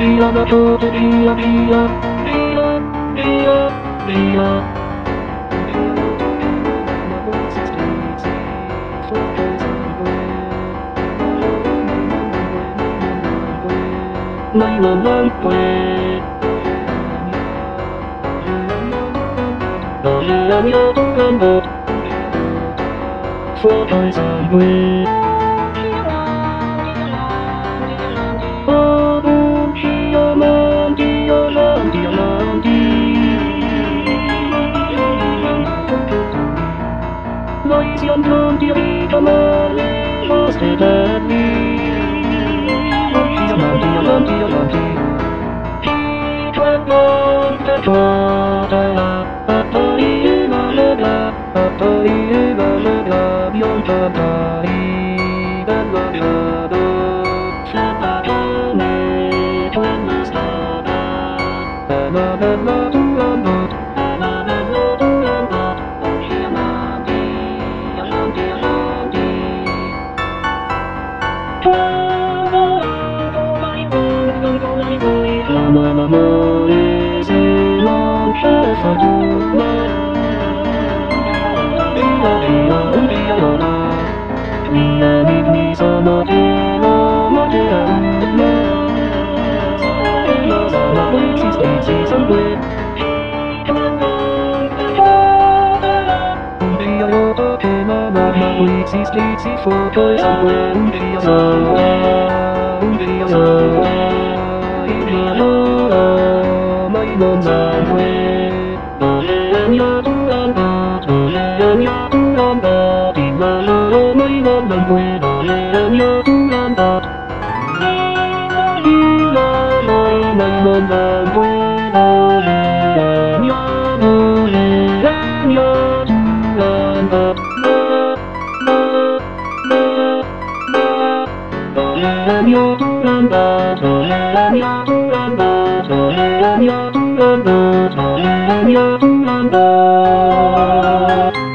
Maria na to Maria Maria Maria Maria Mai non quê Đó là nhớ tung gần một phố thời gian quê Noisy on turn the come on, lost it at me. Sleazy for boys and when videos my mom's on way. And you're the one, and you're the one, but in my love, my mom and when and you're the one, but my mom and when and you're the one, but you're